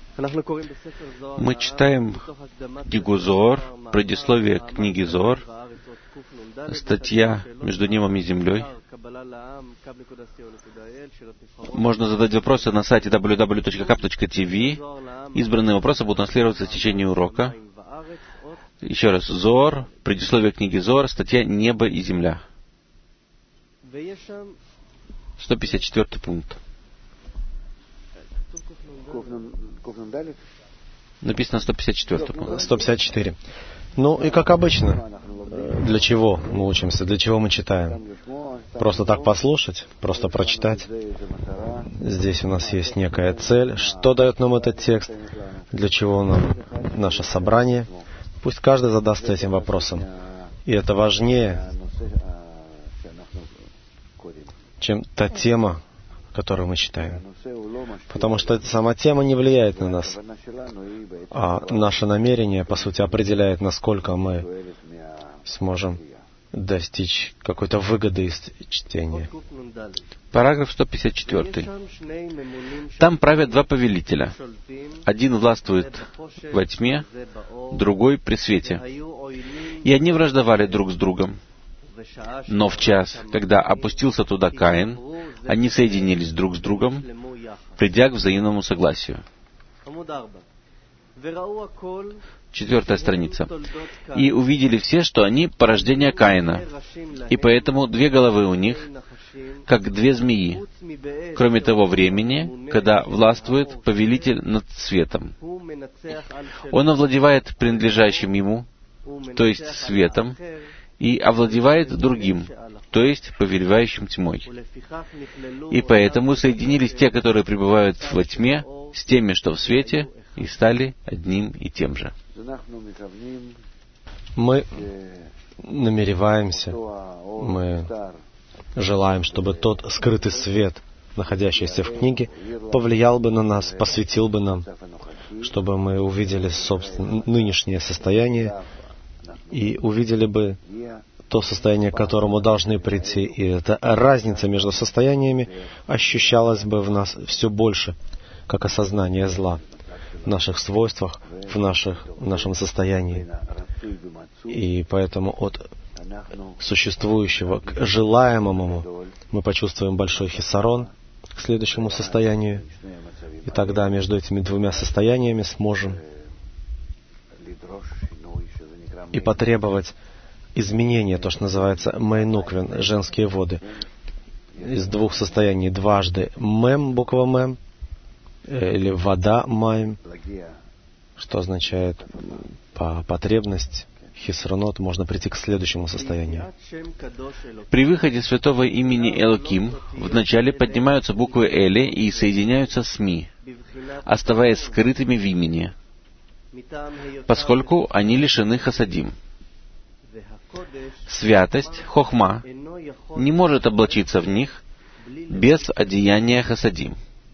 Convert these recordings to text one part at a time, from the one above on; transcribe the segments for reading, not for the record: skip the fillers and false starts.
Мы читаем книгу Зоар, предисловие книги Зоар, статья «Между небом и землей». Можно задать вопросы на сайте www.kap.tv. Избранные вопросы будут транслироваться в течение урока. Еще раз, Зоар, предисловие книги Зоар, статья «Небо и земля». 154 пункт. Написано 154 пункт. 154. Ну и как обычно, для чего мы учимся, для чего мы читаем? Просто так послушать, просто прочитать. Здесь у нас есть некая цель. Что дает нам этот текст? Для чего нам наше собрание? Пусть каждый задастся этим вопросом. И это важнее, чем та тема, которую мы читаем. Потому что эта сама тема не влияет на нас. А наше намерение, по сути, определяет, насколько мы сможем достичь какой-то выгоды из чтения. Параграф 154. Там правят два повелителя. Один властвует во тьме, другой при свете. И они враждовали друг с другом. Но в час, когда опустился туда Каин, они соединились друг с другом, придя к взаимному согласию. 4 страница. «И увидели все, что они порождение Каина, и поэтому две головы у них, как две змеи, кроме того времени, когда властвует повелитель над светом. Он овладевает принадлежащим ему, то есть светом, и овладевает другим, то есть повелевающим тьмой. И поэтому соединились те, которые пребывают во тьме, с теми, что в свете, и стали одним и тем же». Мы намереваемся, мы желаем, чтобы тот скрытый свет, находящийся в книге, повлиял бы на нас, посветил бы нам, чтобы мы увидели собственно нынешнее состояние и увидели бы то состояние, к которому должны прийти, и эта разница между состояниями ощущалась бы в нас все больше, как осознание зла, в наших свойствах, в нашем состоянии. И поэтому от существующего к желаемому мы почувствуем большой хисарон к следующему состоянию, и тогда между этими двумя состояниями сможем и потребовать изменения, то, что называется майнуквин, женские воды, из двух состояний дважды мем, буква мем, или вода майм, что означает по потребность, хисронот, можно прийти к следующему состоянию. При выходе святого имени Элоким вначале поднимаются буквы Эли и соединяются с Ми, оставаясь скрытыми в имени, поскольку они лишены хасадим. Святость, хохма, не может облачиться в них без одеяния хасадим.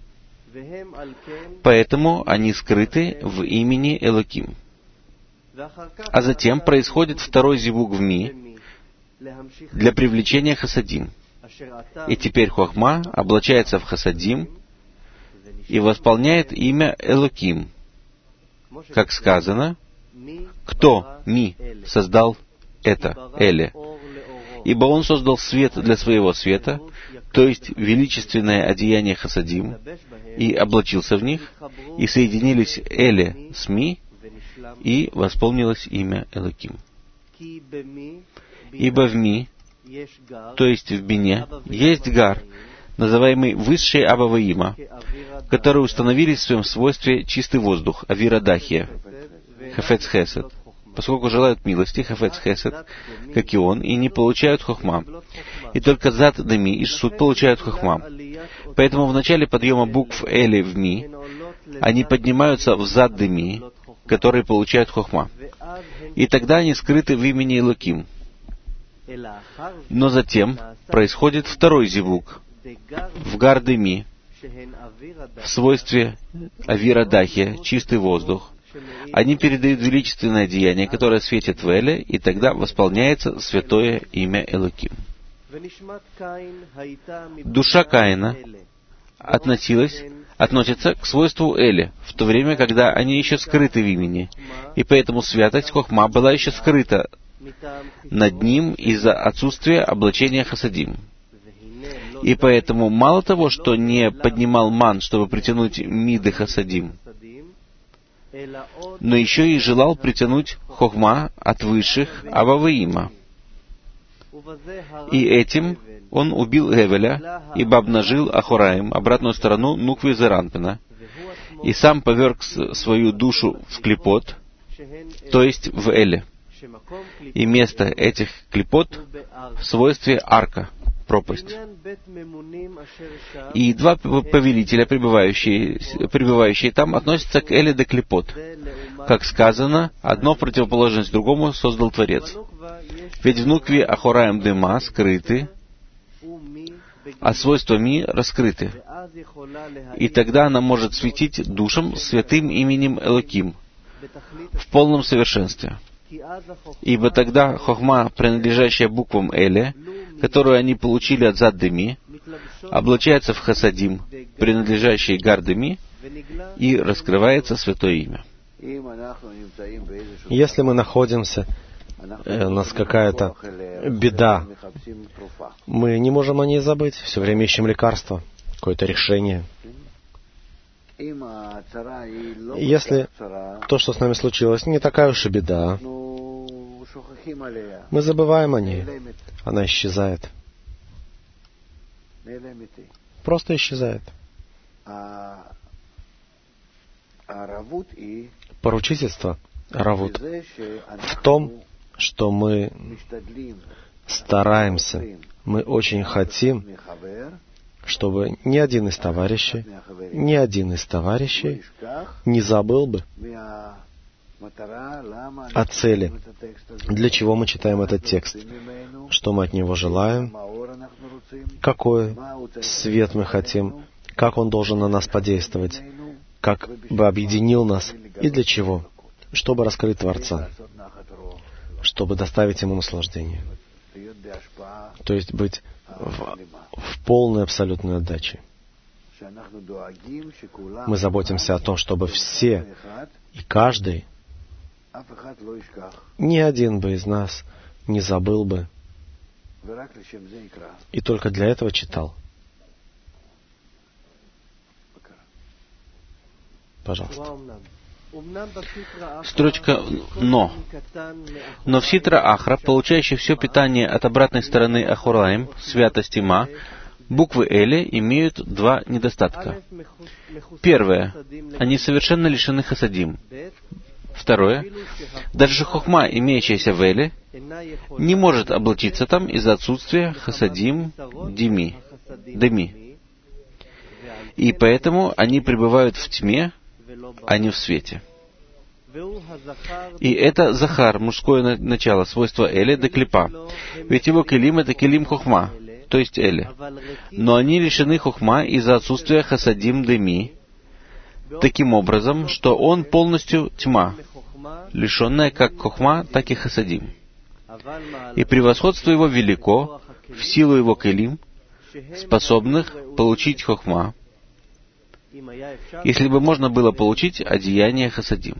Поэтому они скрыты в имени Элоким. А затем происходит второй зивук в Ми для привлечения хасадим. И теперь хохма облачается в хасадим и восполняет имя Элоким. Как сказано, кто Ми создал это, Эле? Ибо он создал свет для своего света, то есть величественное одеяние хасадим, и облачился в них, и соединились Эле с Ми, и восполнилось имя Элоким. Ибо в Ми, то есть в Бине, есть Гар, называемый высшей Абаваима, которые установили в своем свойстве чистый воздух, Авира Дахия, Хефец Хесед, поскольку желают милости, Хефец Хесед, как и он, и не получают хохма. И только Зат Дами и Шсут получают хохма. Поэтому в начале подъема букв Эли в Ми, они поднимаются в Зат Дами, которые получают хохма. И тогда они скрыты в имени Элоким. Но затем происходит второй зивук в Гар Дами, в свойстве Авира Дахия, чистый воздух. Они передают величественное деяние, которое светит в Эле, и тогда восполняется святое имя Элоким. Душа Каина относится к свойству Эли, в то время, когда они еще скрыты в имени, и поэтому святость Хохма была еще скрыта над ним из-за отсутствия облачения Хасадим. И поэтому мало того, что не поднимал ман, чтобы притянуть миды Хасадим, но еще и желал притянуть Хохма от высших Ававаима. И этим он убил Эвеля, ибо обнажил Ахораим, обратную сторону Нуквы Зеранпина, и сам поверг свою душу в клипот, то есть в Эле. И место этих клипот в свойстве арка, пропасть. И два повелителя, пребывающие там, относятся к Эле де клипот. Как сказано, одно в противоположность другому создал Творец. Ведь в Нукве Ахораим Дема скрыты, а свойства Ми раскрыты. И тогда она может светить душам святым именем Элоким в полном совершенстве. Ибо тогда Хохма, принадлежащая буквам Эле, которую они получили от Зад Деми, облачается в Хасадим, принадлежащий Гар Деми, и раскрывается святое имя. Если мы находимся, у нас какая-то беда, мы не можем о ней забыть, все время ищем лекарства, какое-то решение. Если то, что с нами случилось, не такая уж и беда, мы забываем о ней, она исчезает. Просто исчезает. Поручительство, равут, в том, что мы стараемся, мы очень хотим, чтобы ни один из товарищей не забыл бы о цели, для чего мы читаем этот текст, что мы от него желаем, какой свет мы хотим, как он должен на нас подействовать, как бы объединил нас и для чего, чтобы раскрыть Творца, чтобы доставить ему наслаждение, то есть быть в полной абсолютной отдаче. Мы заботимся о том, чтобы все и каждый, ни один бы из нас не забыл бы и только для этого читал. Пожалуйста. Строчка «но». Но в Ситра Ахра, получающей все питание от обратной стороны Ахораим, святости Ма, буквы Эле имеют два недостатка. Первое. Они совершенно лишены Хасадим. Второе. Даже Хохма, имеющаяся в Эле, не может облачиться там из-за отсутствия Хасадим Деми. И поэтому они пребывают в тьме, а не в свете. И это Захар, мужское начало, свойство Эле де клипа. Ведь его келим — это келим Хохма, то есть Эле. Но они лишены Хохма из-за отсутствия Хасадим Деми, таким образом, что он полностью тьма, лишенная как Хохма, так и Хасадим. И превосходство его велико в силу его келим, способных получить Хохма, если бы можно было получить одеяние Хасадим.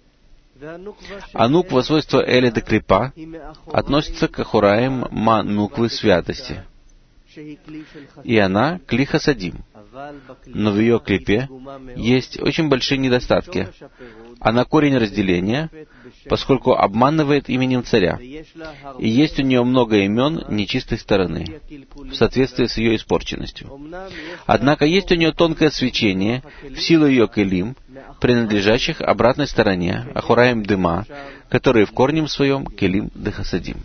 А нуква, свойство Эле де клипа, относится к Ахораим Ма нуквы святости. И она кли Хасадим. Но в ее клипе есть очень большие недостатки. Она корень разделения, поскольку обманывает именем царя. И есть у нее много имен нечистой стороны, в соответствии с ее испорченностью. Однако есть у нее тонкое свечение в силу ее келим, принадлежащих обратной стороне, Ахораим Дема, которые в корне своем келим де Хасадим.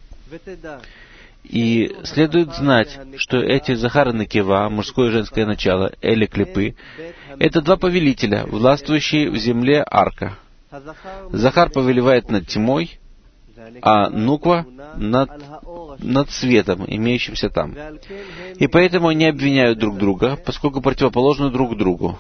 И следует знать, что эти Захар и Некева, мужское и женское начало, Эле клипы, это два повелителя, властвующие в земле арка. Захар повелевает над тьмой, а Нуква над светом, имеющимся там. И поэтому они обвиняют друг друга, поскольку противоположны друг другу.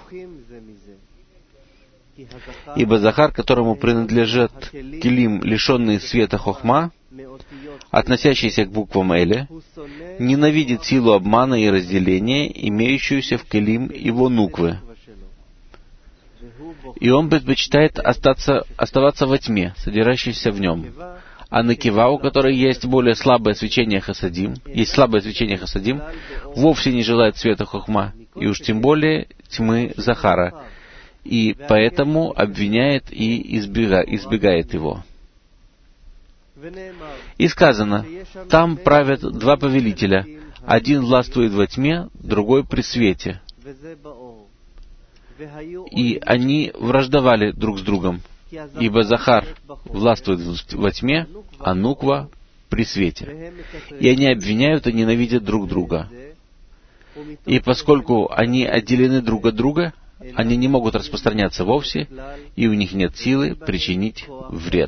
Ибо Захар, которому принадлежат келим, лишенные света Хохма, относящийся к буквам Эля, ненавидит силу обмана и разделения, имеющуюся в келим его нуквы. И он предпочитает оставаться во тьме, содержащейся в нем. А накива, у которой есть более слабое свечение хасадим, вовсе не желает света хохма, и уж тем более тьмы Захара, и поэтому обвиняет и избегает его. И сказано, там правят два повелителя, один властвует во тьме, другой при свете. И они враждовали друг с другом, ибо Захар властвует во тьме, а Нуква при свете. И они обвиняют и ненавидят друг друга. И поскольку они отделены друг от друга, они не могут распространяться вовсе, и у них нет силы причинить вред.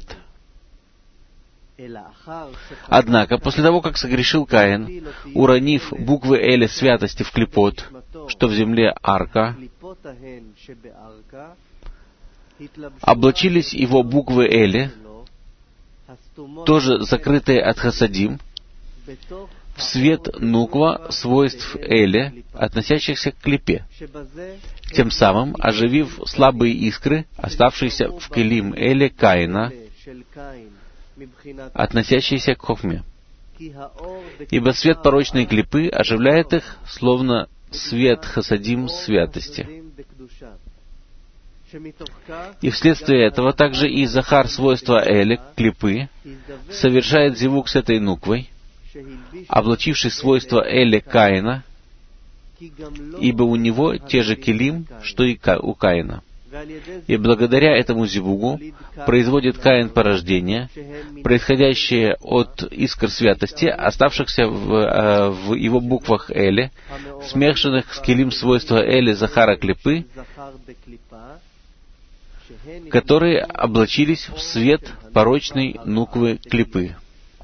Однако, после того, как согрешил Каин, уронив буквы Эля святости в клипот, что в земле арка, облачились его буквы Эля, тоже закрытые от хасадим, в свет нуква свойств Эля, относящихся к клипе, тем самым оживив слабые искры, оставшиеся в келим Эля Каина, относящиеся к хохме. Ибо свет порочной клипы оживляет их, словно свет хасадим святости. И вследствие этого также и Захар свойства Эля, клипы, совершает зивук с этой нуквой, облачивший свойства Эля Каина, ибо у него те же келим, что и у Каина. И благодаря этому зивугу производит Каин порождение, происходящее от искр святости, оставшихся в его буквах Эля, смешанных с келим свойства Эля Захара клипы, которые облачились в свет порочной нуквы клипы.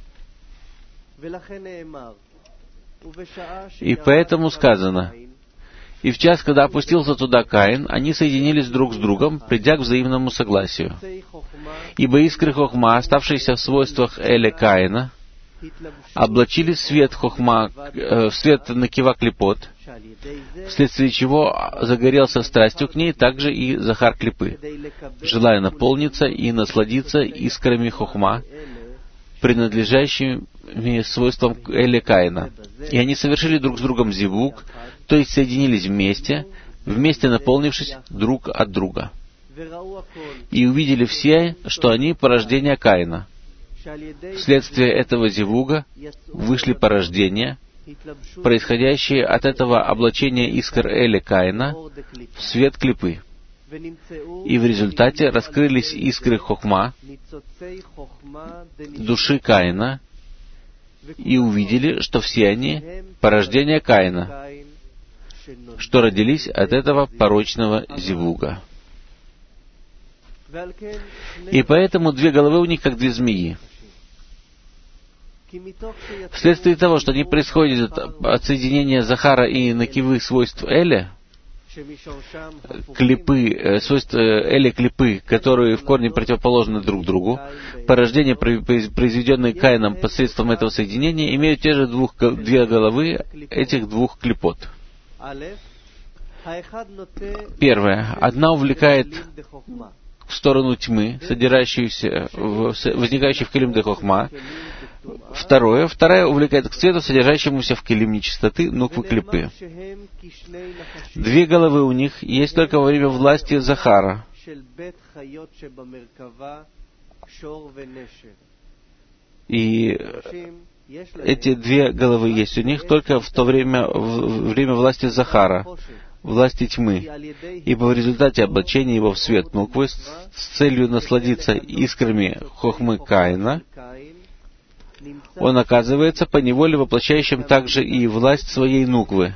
И поэтому сказано, и в час, когда опустился туда Каин, они соединились друг с другом, придя к взаимному согласию. Ибо искры хохма, оставшиеся в свойствах Эля Каина, облачили свет хохма, свет накива клипот, вследствие чего загорелся страстью к ней также и Захар клипы, желая наполниться и насладиться искрами хохма, принадлежащими свойствам Эля Каина. И они совершили друг с другом зивук, то есть соединились вместе наполнившись друг от друга. И увидели все, что они порождения Каина. Вследствие этого зивуга вышли порождения, происходящие от этого облачения искр Эля Каина в свет клипы. И в результате раскрылись искры хохма, души Каина, и увидели, что все они порождения Каина, что родились от этого порочного зивуга. И поэтому две головы у них, как две змеи. Вследствие того, что они происходят от соединения Захара и накивы свойств Эля, клипы, свойства Эля клипы, которые в корне противоположны друг другу, порождения, произведенные Каином посредством этого соединения, имеют те же две головы этих двух клипот. Первая. Одна увлекает в сторону тьмы, возникающей в келим де хохма. Вторая увлекает к свету, содержащемуся в келим нечистоты, нуквы клипы. Две головы у них есть только во время власти Захара. И эти две головы есть у них только в то время власти Захара, власти тьмы, ибо в результате облачения его в свет нуквы с целью насладиться искрами хохмы Каина, он оказывается поневоле воплощающим также и власть своей нуквы,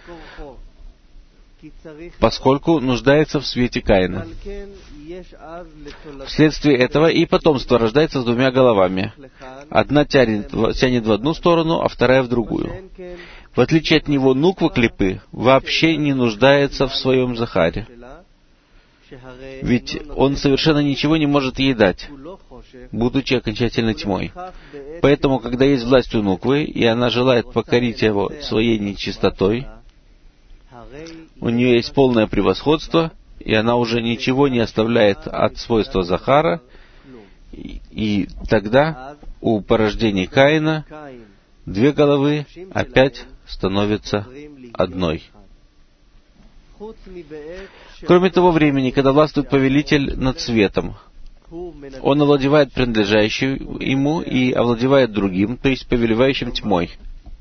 поскольку нуждается в свете Каина. Вследствие этого и потомство рождается с двумя головами. Одна тянет в одну сторону, а вторая в другую. В отличие от него, нуква клипы вообще не нуждается в своем Захаре. Ведь он совершенно ничего не может ей дать, будучи окончательно тьмой. Поэтому, когда есть власть у Нуквы, и она желает покорить его своей нечистотой, у нее есть полное превосходство, и она уже ничего не оставляет от свойства Захара, и тогда у порождений Каина две головы опять становятся одной. Кроме того времени, когда властвует повелитель над светом, он овладевает принадлежащим ему и овладевает другим, то есть повелевающим тьмой.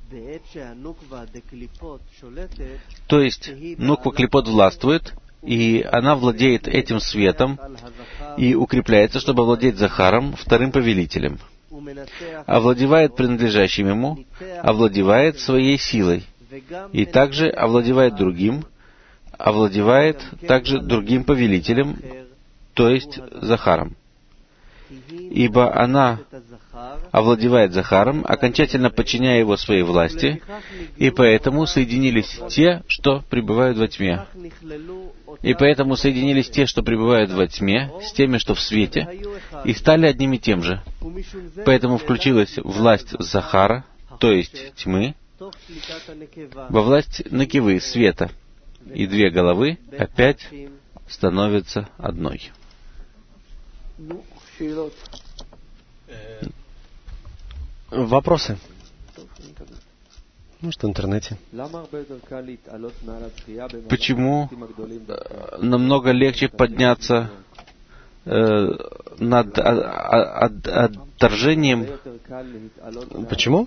То есть Нуква Клипот властвует, и она владеет этим светом и укрепляется, чтобы овладеть Захаром, вторым повелителем. Овладевает принадлежащим ему, овладевает своей силой, и также овладевает другим, овладевает также другим повелителем, то есть Захаром. Ибо она овладевает Захаром, окончательно подчиняя его своей власти, и поэтому соединились те, что пребывают во тьме. И поэтому соединились те, что пребывают во тьме, с теми, что в свете, и стали одним и тем же. Поэтому включилась власть Захара, то есть тьмы, во власть Некевы, света, и две головы опять становятся одной. Вопросы? Может, в интернете. Почему намного легче подняться над отторжением? Почему?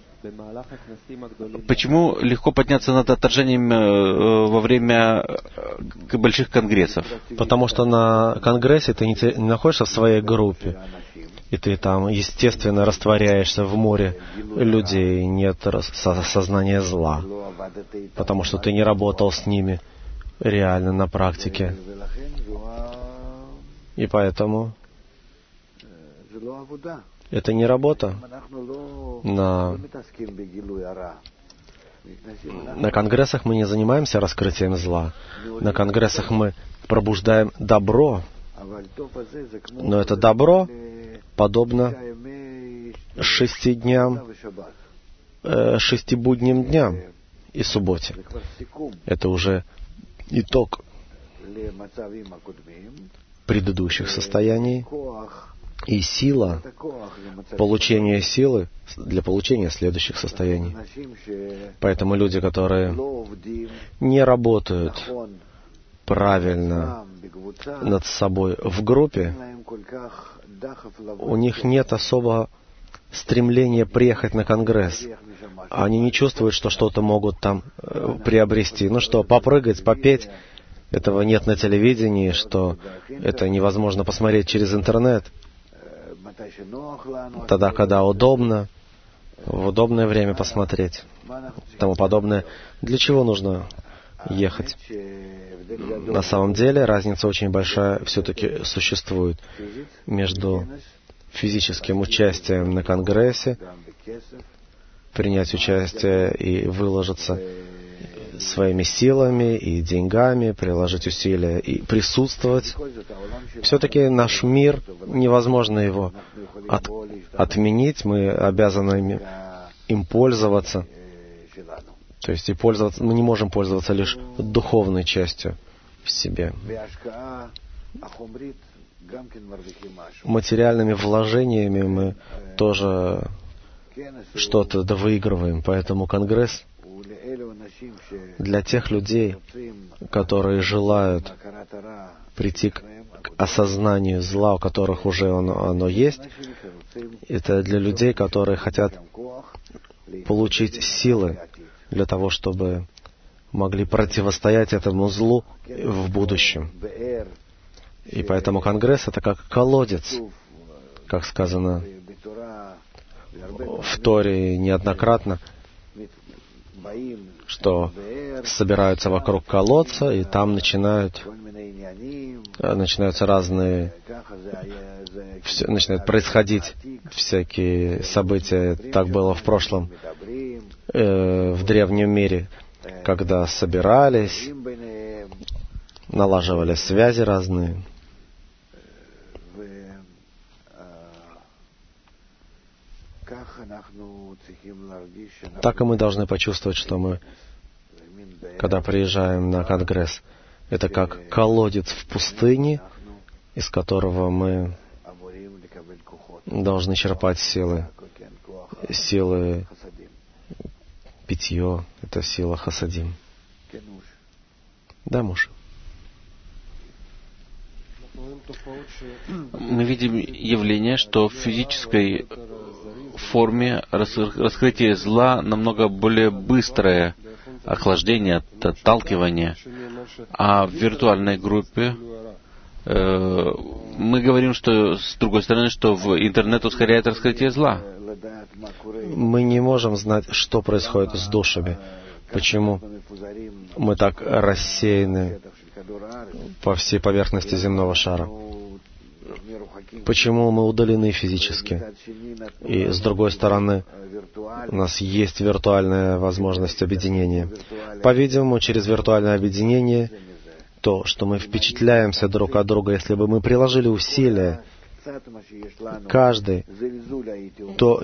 Почему легко подняться над отторжением во время больших конгрессов? Потому что на конгрессе ты не находишься в своей группе, и ты там, естественно, растворяешься в море людей, нет сознания зла, потому что ты не работал с ними реально на практике. И поэтому это не работа. На конгрессах мы не занимаемся раскрытием зла. На конгрессах мы пробуждаем добро. Но это добро подобно 6 будним дням и субботе. Это уже итог предыдущих состояний и сила получения силы для получения следующих состояний. Поэтому люди, которые не работают правильно над собой в группе, у них нет особого стремления приехать на конгресс. Они не чувствуют, что что-то могут там приобрести. Ну что, попрыгать, попеть, этого нет на телевидении, что это невозможно посмотреть через интернет. Тогда, когда удобно, в удобное время посмотреть, тому подобное. Для чего нужно ехать? На самом деле разница очень большая все-таки существует между физическим участием на конгрессе, принять участие и выложиться своими силами и деньгами, приложить усилия и присутствовать. Все-таки наш мир, невозможно его отменить, мы обязаны им пользоваться. То есть мы не можем пользоваться лишь духовной частью в себе. Материальными вложениями мы тоже что-то довыигрываем. Поэтому конгресс для тех людей, которые желают прийти к осознанию зла, у которых уже оно есть, это для людей, которые хотят получить силы для того, чтобы могли противостоять этому злу в будущем. И поэтому конгресс — это как колодец, как сказано в Торе неоднократно, что собираются вокруг колодца, и там начинаются разные, начинают происходить всякие события. Так было в прошлом, в древнем мире, когда собирались налаживали связи разные. Так и мы должны почувствовать, что мы, когда приезжаем на конгресс, это как колодец в пустыне, из которого мы должны черпать силы. Силы питье — это сила хасадим. Да, муж? Мы видим явление, что в физической форме раскрытие зла намного более быстрое, охлаждение, отталкивание, а в виртуальной группе мы говорим, что с другой стороны, что в интернет ускоряет раскрытие зла. Мы не можем знать, что происходит с душами. Почему мы так рассеяны по всей поверхности земного шара? Почему мы удалены физически? И с другой стороны, у нас есть виртуальная возможность объединения. По-видимому, через виртуальное объединение, то, что мы впечатляемся друг от друга, если бы мы приложили усилия, каждый, то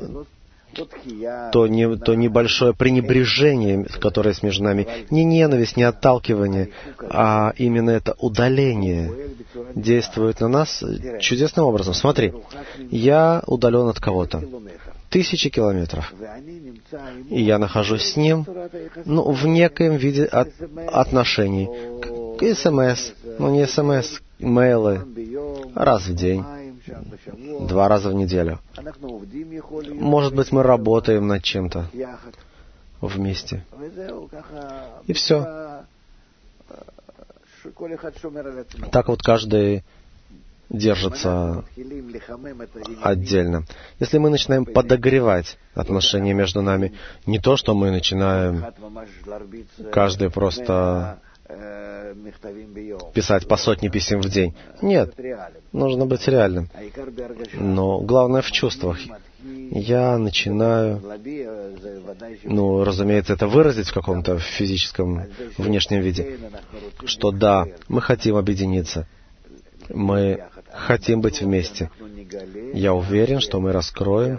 небольшое пренебрежение, которое есть между нами, не ненависть, не отталкивание, а именно это удаление действует на нас чудесным образом. Смотри, я удален от кого-то 1000 километров, и я нахожусь с ним, в некоем виде отношений. СМС, не СМС, мейлы, раз в день, 2 раза в неделю. Может быть, мы работаем над чем-то вместе. И все. Так вот каждый держится отдельно. Если мы начинаем подогревать отношения между нами, не то, что мы начинаем каждый просто писать по 100 писем в день. Нет, нужно быть реальным. Но главное в чувствах. Я начинаю, разумеется, это выразить в каком-то физическом внешнем виде, что да, мы хотим объединиться, мы хотим быть вместе. Я уверен, что мы раскроем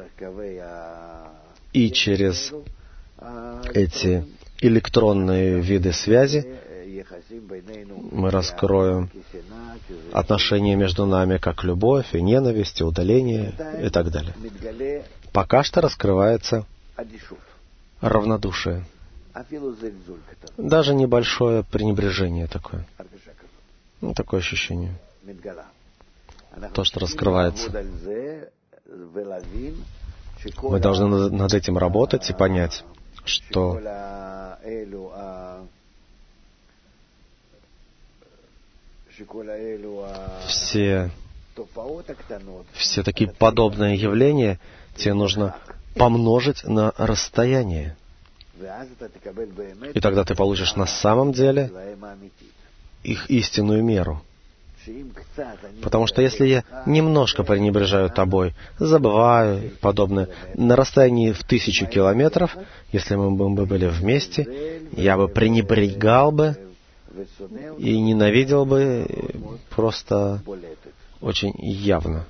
и через эти электронные виды связи мы раскроем отношения между нами, как любовь и ненависть, и удаление и так далее. Пока что раскрывается равнодушие. Даже небольшое пренебрежение такое. Такое ощущение. То, что раскрывается. Мы должны над этим работать и понять, что все такие подобные явления тебе нужно помножить на расстояние. И тогда ты получишь на самом деле их истинную меру. Потому что если я немножко пренебрежаю тобой, забываю подобное, на расстоянии в 1000 километров, если мы бы были вместе, я бы пренебрегал бы и ненавидел бы просто очень явно.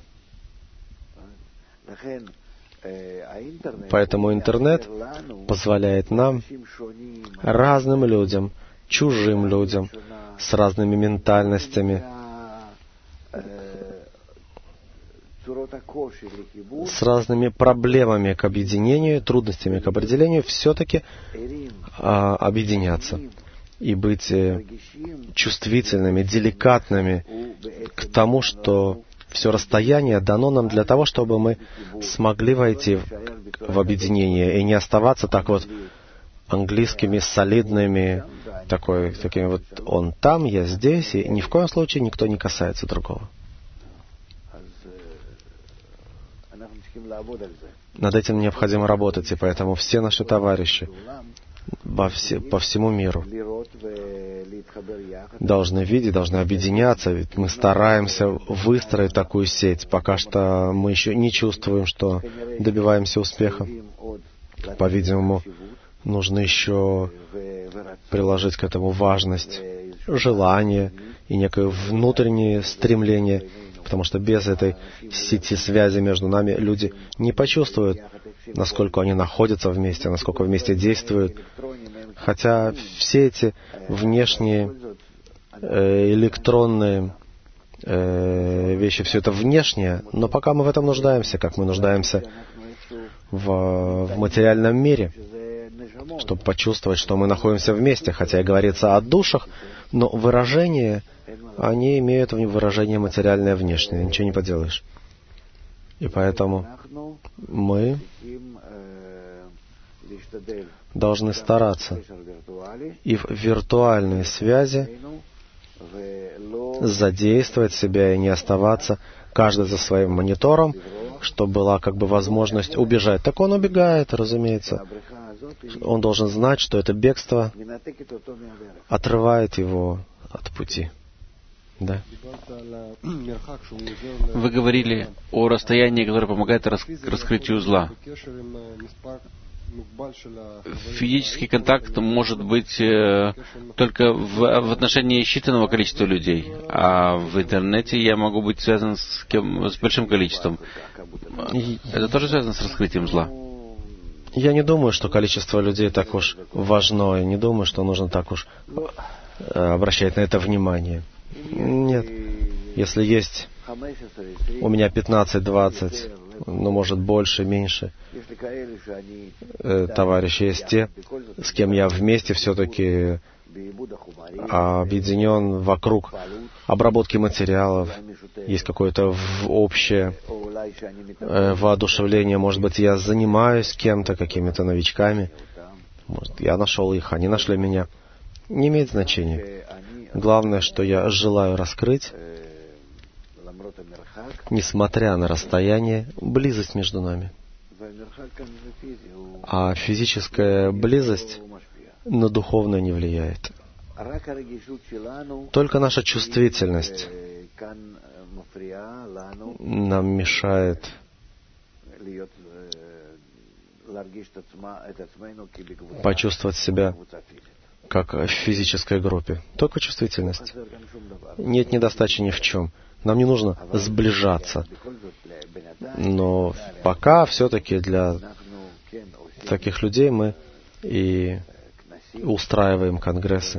Поэтому интернет позволяет нам, разным людям, чужим людям, с разными ментальностями, с разными проблемами к объединению, трудностями к определению, все-таки объединяться и быть чувствительными, деликатными к тому, что все расстояние дано нам для того, чтобы мы смогли войти в объединение и не оставаться так вот английскими, солидными, такими вот он там, я здесь, и ни в коем случае никто не касается другого. Над этим необходимо работать, и поэтому все наши товарищи по всему миру должны видеть, должны объединяться, ведь мы стараемся выстроить такую сеть. Пока что мы еще не чувствуем, что добиваемся успеха. По-видимому, нужно еще приложить к этому важность желание и некое внутреннее стремление, потому что без этой сети связи между нами люди не почувствуют, насколько они находятся вместе, насколько вместе действуют. Хотя все эти внешние электронные вещи, все это внешнее, но пока мы в этом нуждаемся, как мы нуждаемся в материальном мире, чтобы почувствовать, что мы находимся вместе, хотя и говорится о душах, но выражения, они имеют выражение материальное внешнее, ничего не поделаешь. И поэтому мы должны стараться и в виртуальной связи задействовать себя и не оставаться каждый за своим монитором, чтобы была как бы возможность убежать. Так он убегает, разумеется. Он должен знать, что это бегство отрывает его от пути. Да. Вы говорили о расстоянии, которое помогает раскрытию зла. Физический контакт может быть только в отношении считанного количества людей, а в интернете я могу быть связан с большим количеством. Это тоже связано с раскрытием зла? Я не думаю, что количество людей так уж важно, я не думаю, что нужно так уж обращать на это внимание. Нет. Если есть у меня 15-20, ну, может, больше, меньше товарищи, есть те, с кем я вместе все-таки объединен вокруг обработки материалов, есть какое-то общее воодушевление, может быть, я занимаюсь кем-то, какими-то новичками, может, я нашел их, они нашли меня. Не имеет значения. Главное, что я желаю раскрыть, несмотря на расстояние, близость между нами. А физическая близость на духовное не влияет. Только наша чувствительность нам мешает почувствовать себя как в физической группе. Только чувствительность. Нет недостачи ни в чем. Нам не нужно сближаться. Но пока все-таки для таких людей мы и устраиваем конгрессы.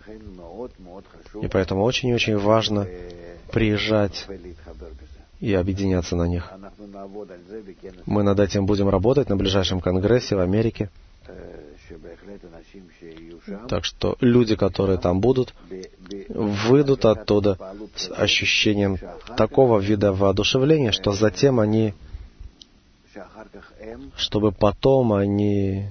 И поэтому очень и очень важно приезжать и объединяться на них. Мы над этим будем работать на ближайшем конгрессе в Америке. Так что люди, которые там будут, выйдут оттуда с ощущением такого вида воодушевления, что затем они, чтобы потом они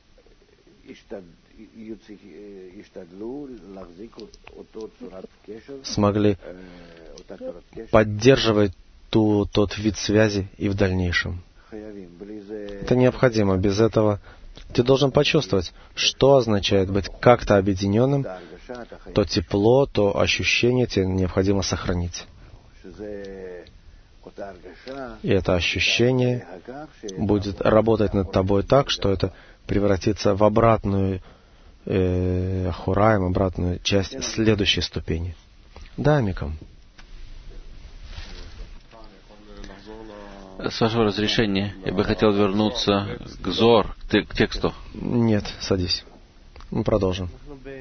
смогли поддерживать тот вид связи и в дальнейшем. Это необходимо. Без этого ты должен почувствовать, что означает быть как-то объединенным, то тепло, то ощущение тебе необходимо сохранить. И это ощущение будет работать над тобой так, что это превратится в обратную ахураем, обратную часть следующей ступени. Да, Микам. С вашего разрешения, я бы хотел вернуться к Зоар, к тексту. Нет, садись. Мы продолжим.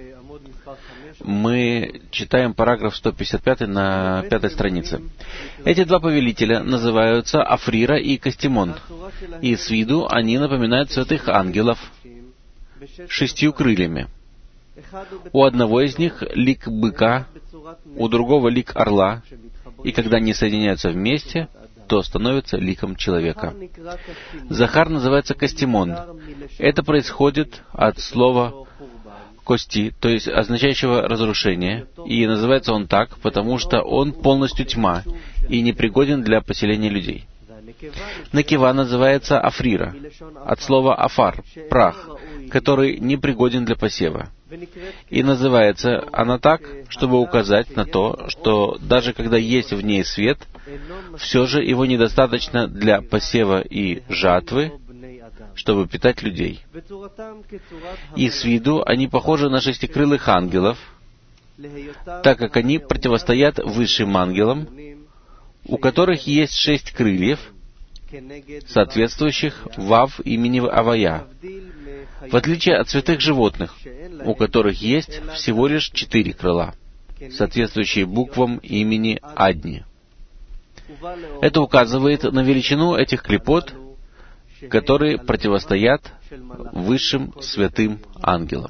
Мы читаем параграф 155 на 5 странице. Эти два повелителя называются Африра и Кастимон, и с виду они напоминают святых ангелов 6 крыльями. У одного из них лик быка, у другого лик орла, и когда они соединяются вместе, то становится ликом человека. Захар называется Кастимон. Это происходит от слова «кости», то есть означающего разрушение, и называется он так, потому что он полностью тьма и непригоден для поселения людей. Накива называется Африра, от слова «афар», прах, который непригоден для посева. И называется она так, чтобы указать на то, что даже когда есть в ней свет, все же его недостаточно для посева и жатвы, чтобы питать людей. И с виду они похожи на шестикрылых ангелов, так как они противостоят высшим ангелам, у которых есть 6 крыльев, соответствующих Вав имени Авая, в отличие от святых животных, у которых есть всего лишь 4 крыла, соответствующие буквам имени Адни. Это указывает на величину этих клипот, которые противостоят высшим святым ангелам.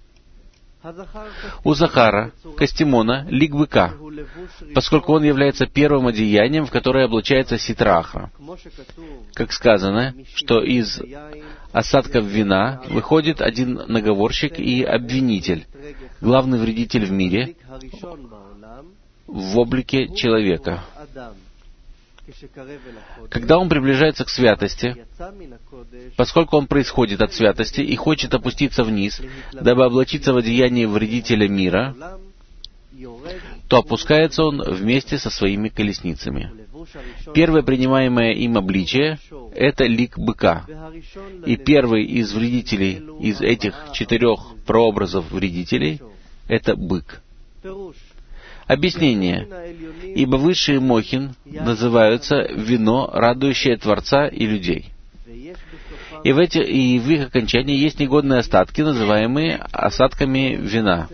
У Захара, Кастимона, лик быка, поскольку он является первым одеянием, в которое облачается ситраха. Как сказано, что из осадков вина выходит один наговорщик и обвинитель, главный вредитель в мире, в облике человека. Когда он приближается к святости, поскольку он происходит от святости и хочет опуститься вниз, дабы облачиться в одеяние вредителя мира, то опускается он вместе со своими колесницами. Первое принимаемое им обличие — это лик быка. И первый из вредителей, из этих 4 прообразов вредителей — это бык. Объяснение. Ибо высшие мохин называются вино, радующее Творца и людей. И в их окончании есть негодные остатки, называемые осадками вина.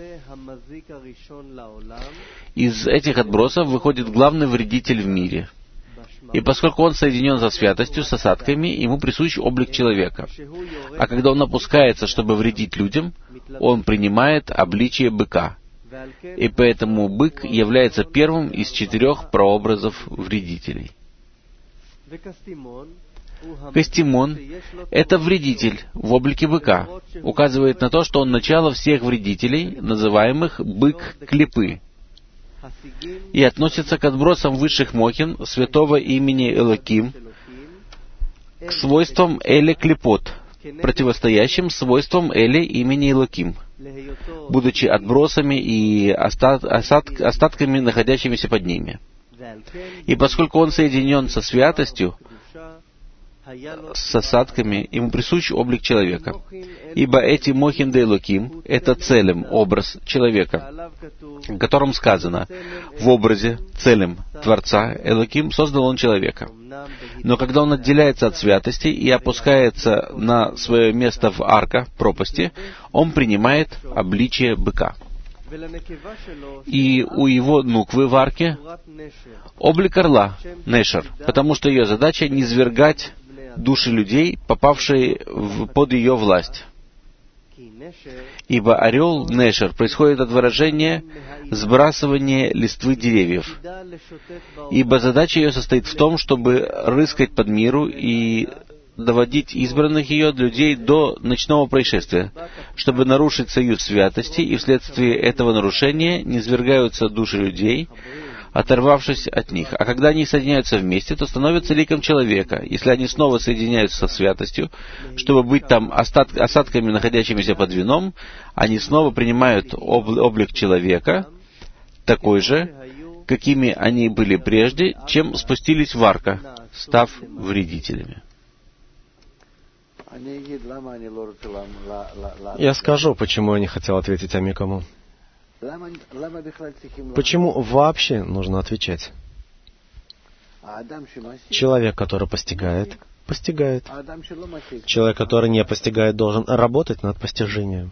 Из этих отбросов выходит главный вредитель в мире. И поскольку он соединен со святостью, с осадками, ему присущ облик человека. А когда он опускается, чтобы вредить людям, он принимает обличие быка. И поэтому бык является первым из 4 прообразов вредителей. Кастимон — это вредитель в облике быка, указывает на то, что он начало всех вредителей, называемых бык-клипы, и относится к отбросам высших мохин святого имени Элоким, к свойствам Эле-клипот, противостоящим свойствам Эле имени Элоким, будучи отбросами и остатками, находящимися под ними. И поскольку он соединен со святостью, с осадками, ему присущ облик человека. Ибо эти мохин де Элоким — это целем, образ человека, о котором сказано: в образе, целем Творца Элоким создал он человека. Но когда он отделяется от святости и опускается на свое место в арка, пропасти, он принимает обличие быка. И у его нуквы в арке облик орла, Нешер, потому что ее задача — низвергать души людей, попавшие под ее власть. Ибо орел, Нешер, происходит от выражения «сбрасывание листвы деревьев». Ибо задача ее состоит в том, чтобы рыскать под миру и доводить избранных ее людей до ночного происшествия, чтобы нарушить союз святости, и вследствие этого нарушения низвергаются души людей, оторвавшись от них. А когда они соединяются вместе, то становятся ликом человека. Если они снова соединяются со святостью, чтобы быть там осадками, находящимися под вином, они снова принимают облик человека, такой же, какими они были прежде, чем спустились в арка, став вредителями. Я скажу, почему я не хотел ответить Амикому. Почему вообще нужно отвечать? Человек, который постигает, постигает. Человек, который не постигает, должен работать над постижением.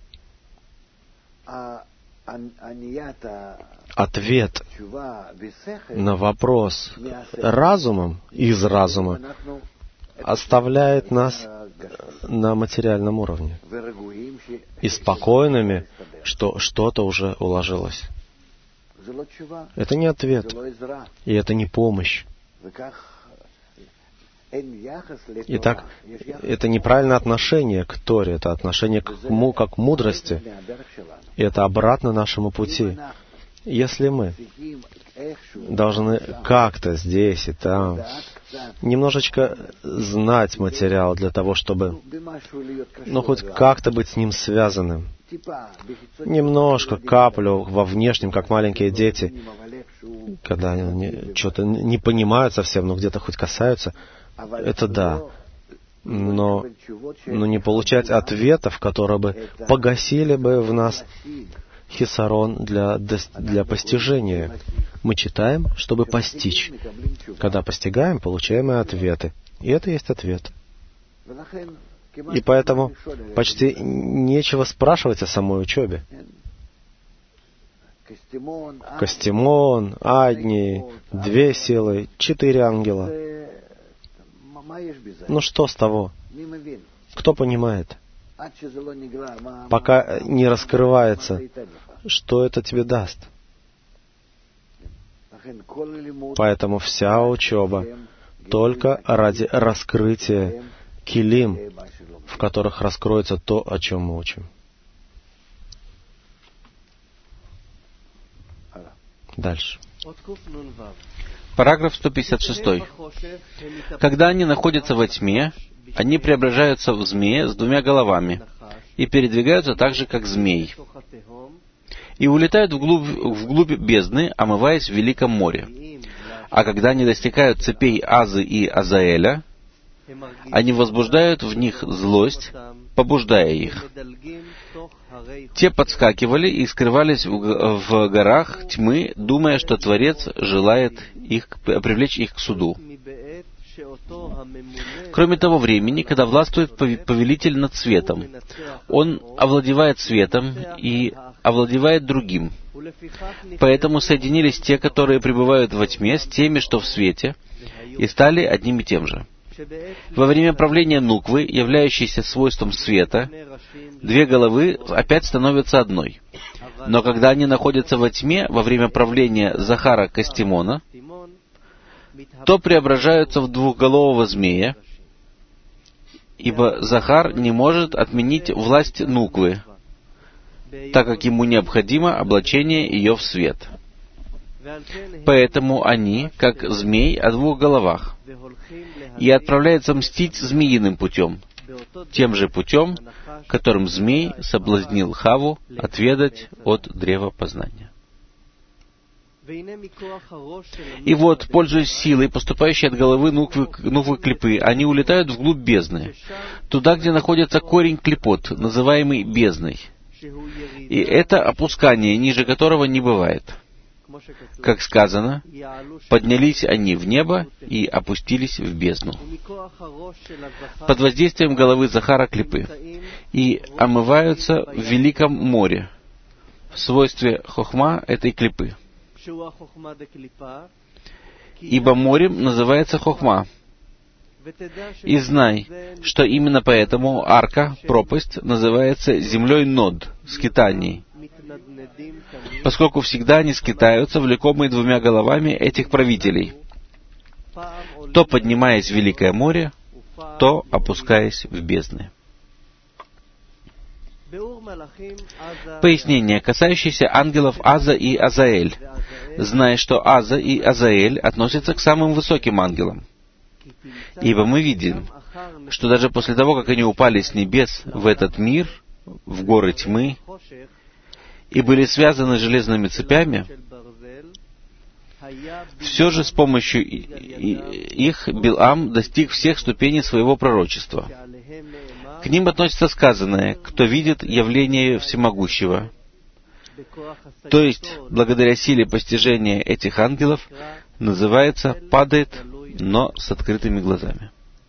Ответ на вопрос разумом, из разума, оставляет нас на материальном уровне и спокойными, что что-то уже уложилось. Это не ответ, и это не помощь. Итак, это неправильное отношение к Торе, это отношение как к мудрости, и это обратно нашему пути. Если мы должны как-то здесь и там немножечко знать материал для того, чтобы, хоть как-то быть с ним связанным. Немножко, каплю во внешнем, как маленькие дети, когда они что-то не понимают совсем, но где-то хоть касаются, это да. Но не получать ответов, которые бы погасили бы в нас хисарон для постижения. Мы читаем, чтобы постичь. Когда постигаем, получаем и ответы. И это есть ответ. И поэтому почти нечего спрашивать о самой учебе. Кастимон, Адни, 2 силы, 4 ангела. Ну что с того? Кто понимает? Пока не раскрывается, что это тебе даст. Поэтому вся учеба только ради раскрытия килим, в которых раскроется то, о чем мы учим. Дальше. Параграф 156. Когда они находятся во тьме, они преображаются в змея с 2 головами и передвигаются так же, как змей, и улетают вглубь бездны, омываясь в великом море. А когда они достигают цепей Азы и Азаэля, они возбуждают в них злость, побуждая их. Те подскакивали и скрывались в горах тьмы, думая, что Творец желает привлечь их к суду. Кроме того времени, когда властвует повелитель над светом, он овладевает светом и овладевает другим. Поэтому соединились те, которые пребывают во тьме, с теми, что в свете, и стали одним и тем же. Во время правления Нуквы, являющейся свойством света, 2 головы опять становятся одной. Но когда они находятся во тьме во время правления Захара Кастимона, то преображаются в 2-голового змея, ибо Захар не может отменить власть Нуквы, так как ему необходимо облачение ее в свет. Поэтому они, как змей о 2 головах, и отправляются мстить змеиным путем, тем же путем, которым змей соблазнил Хаву отведать от древа познания. И вот, пользуясь силой, поступающей от головы нуквы клипы, они улетают вглубь бездны, туда, где находится корень клипот, называемый бездной. И это опускание, ниже которого не бывает. Как сказано, поднялись они в небо и опустились в бездну. Под воздействием головы Захара клипы и омываются в великом море, в свойстве хохма этой клипы. Ибо морем называется хохма. И знай, что именно поэтому арка, пропасть, называется землей Нод, скитаний, поскольку всегда они скитаются, влекомые 2 головами этих правителей, то поднимаясь в великое море, то опускаясь в бездны. Пояснение, касающееся ангелов Аза и Азаэль. Знай, что Аза и Азаэль относятся к самым высоким ангелам. Ибо мы видим, что даже после того, как они упали с небес в этот мир, в горы тьмы, и были связаны железными цепями, все же с помощью их Билам достиг всех ступеней своего пророчества. К ним относится сказанное: «Кто видит явление всемогущего». То есть, благодаря силе постижения этих ангелов, называется «падает, но с открытыми глазами».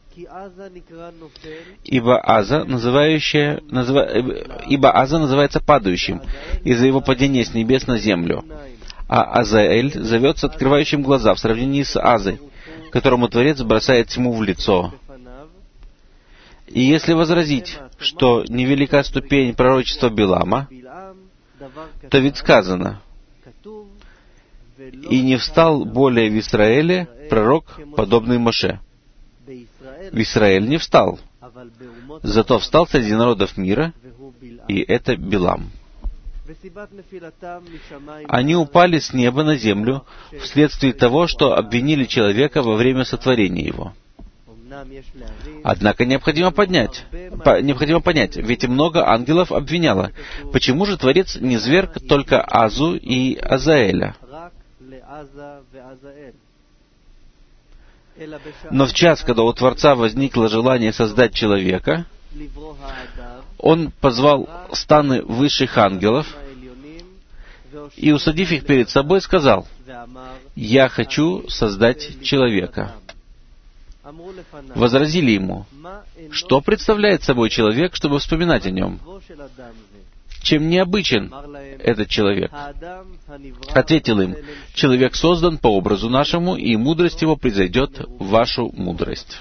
Ибо Аза называется падающим из-за его падения с небес на землю, а Азаэль зовется открывающим глаза в сравнении с Азой, которому Творец бросает тьму в лицо. И если возразить, что невелика ступень пророчества Билама, то ведь сказано: «И не встал более в Израиле пророк, подобный Моше». В Израиль не встал, зато встал среди народов мира, и это Билам. Они упали с неба на землю вследствие того, что обвинили человека во время сотворения его. Однако необходимо понять, ведь много ангелов обвиняло. Почему же Творец не зверг только Азу и Азаэля? Но в час, когда у Творца возникло желание создать человека, Он позвал станы высших ангелов и, усадив их перед собой, сказал: «Я хочу создать человека». Возразили ему: «Что представляет собой человек, чтобы вспоминать о нем? Чем необычен этот человек?» Ответил им: «Человек создан по образу нашему, и мудрость его превзойдет вашу мудрость.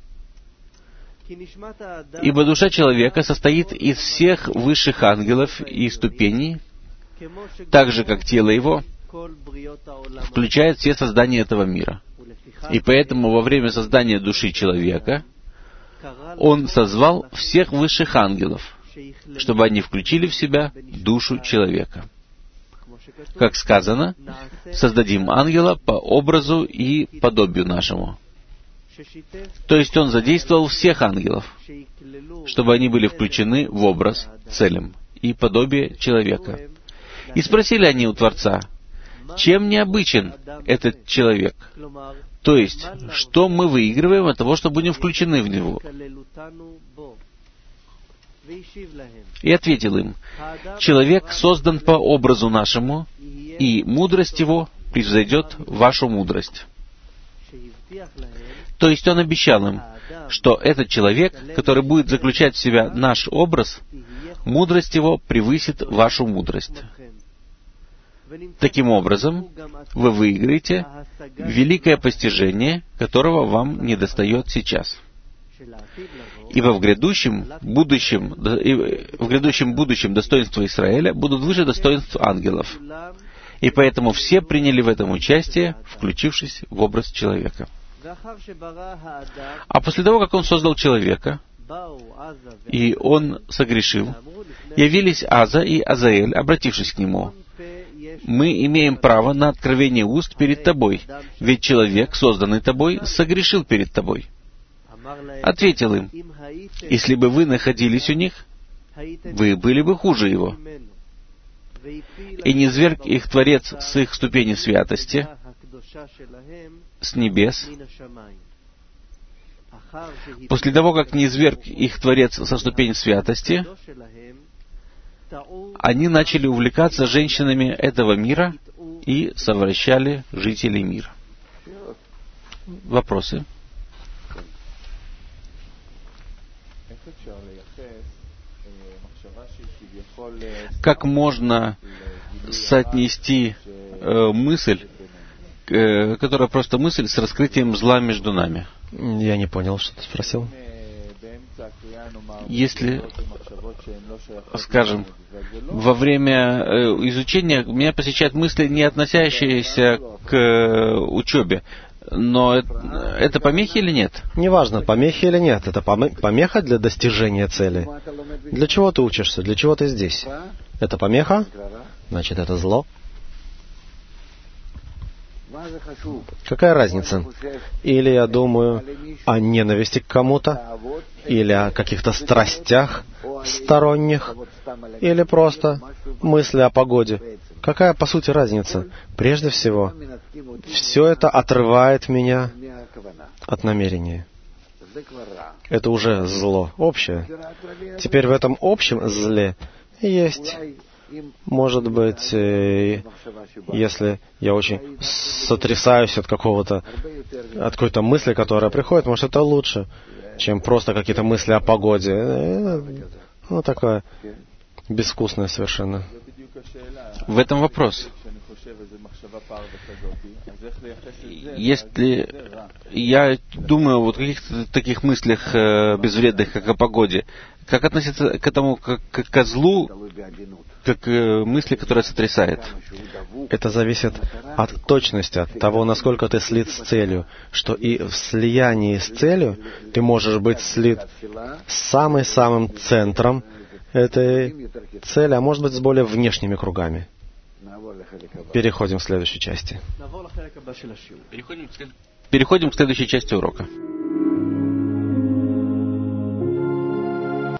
Ибо душа человека состоит из всех высших ангелов и ступеней, так же, как тело его включает все создания этого мира. И поэтому во время создания души человека Он созвал всех высших ангелов, чтобы они включили в себя душу человека. Как сказано: создадим ангела по образу и подобию нашему». То есть Он задействовал всех ангелов, чтобы они были включены в образ, целям и подобие человека. И спросили они у Творца: чем необычен этот человек? То есть, что мы выигрываем от того, что будем включены в него? И ответил им: человек создан по образу нашему, и мудрость его превзойдет вашу мудрость. То есть Он обещал им, что этот человек, который будет заключать в себя наш образ, мудрость его превысит вашу мудрость. Таким образом, вы выиграете великое постижение, которого вам недостает сейчас. Ибо в грядущем будущем достоинства Израиля будут выше достоинств ангелов. И поэтому все приняли в этом участие, включившись в образ человека. А после того, как Он создал человека, и он согрешил, явились Аза и Азаэль, обратившись к Нему: «Мы имеем право на откровение уст перед Тобой, ведь человек, созданный Тобой, согрешил перед Тобой». Ответил им: «Если бы вы находились у них, вы были бы хуже его. И низвергг их Творец с их ступени святости, с небес». После того, как низвергг их Творец со ступени святости, они начали увлекаться женщинами этого мира и совращали жителей мира. Вопросы? Как можно соотнести мысль, которая просто мысль, с раскрытием зла между нами? Я не понял, что ты спросил. Если, скажем, во время изучения меня посещают мысли, не относящиеся к учебе, но это помехи или нет? Неважно, помехи или нет. Это помеха для достижения цели. Для чего ты учишься? Для чего ты здесь? Это помеха? Значит, это зло. Какая разница? Или я думаю о ненависти к кому-то, или о каких-то страстях сторонних, или просто мысли о погоде. Какая, по сути, разница? Прежде всего, все это отрывает меня от намерения. Это уже зло общее. Теперь в этом общем зле есть, может быть, если я очень сотрясаюсь от какой-то мысли, которая приходит, может, это лучше, чем просто какие-то мысли о погоде. Ну, такое безвкусное совершенно. В этом вопрос. Если я думаю о каких-то таких мыслях безвредных, как о погоде, как относиться к этому, как к козлу, как мысли, которая сотрясает? Это зависит от точности, от того, насколько ты слит с целью, что и в слиянии с целью ты можешь быть слит с самым центром этой цели, а может быть с более внешними кругами. Переходим к следующей части. Переходим к следующей части урока.